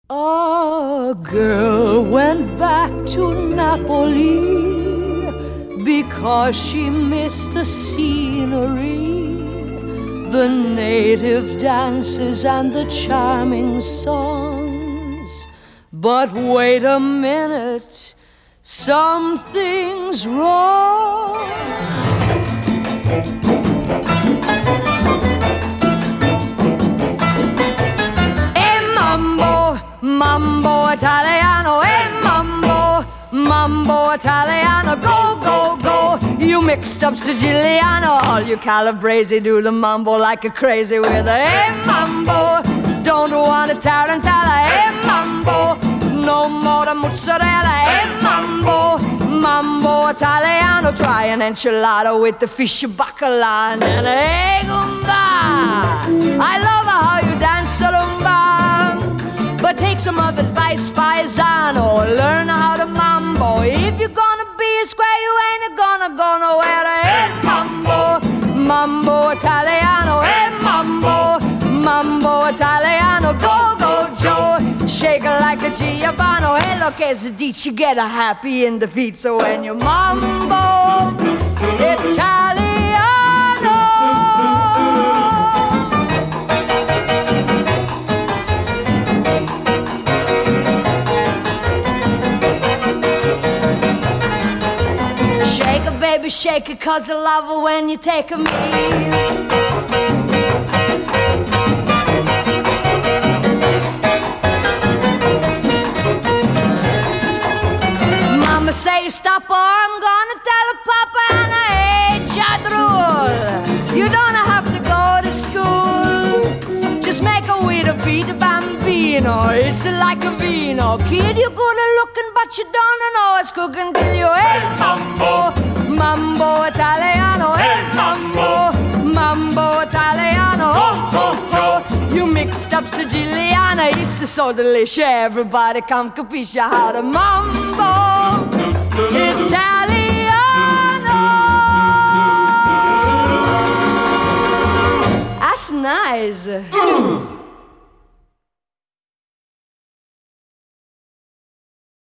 A girl went back to Napoli because she missed the scenery, the native dances and the charming songs. But wait a minute, something's wrong. Mambo Italiano, mambo Italiano, go, go, go. You mixed up Siciliano, all you Calabrese do the mambo like a crazy with a mambo. Don't want a tarantella, mambo. No more the mozzarella, mambo. Mambo Italiano, try an enchilada with the fish bacala and a gumba. I love how you dance rumba. But take some of advice, paisano. Learn how to mambo. If you're gonna be a square, you ain't gonna go nowhere. Hey, mambo, mambo Italiano. Hey, mambo, mambo Italiano. Go, go, Joe. Shake it like a Giovanni. Hey, look, as a ditch, you get a happy in the feet. So when you mambo Italiano. Baby, shake it, 'cause I love it when you take a meal. Mama say stop or I'm gonna tell her Papa and I hate your rule. You don't have to go to school. Just make a way to beat a bambino. It's like a vino. Kid, you're good at looking, but you don't know it's cooking till you hey, mambo. Mambo Italiano, hey mambo, mambo Italiano, oh, oh, oh. You mixed up Siciliana, it's so delicious. Everybody come capisce how to mambo Italiano. That's nice.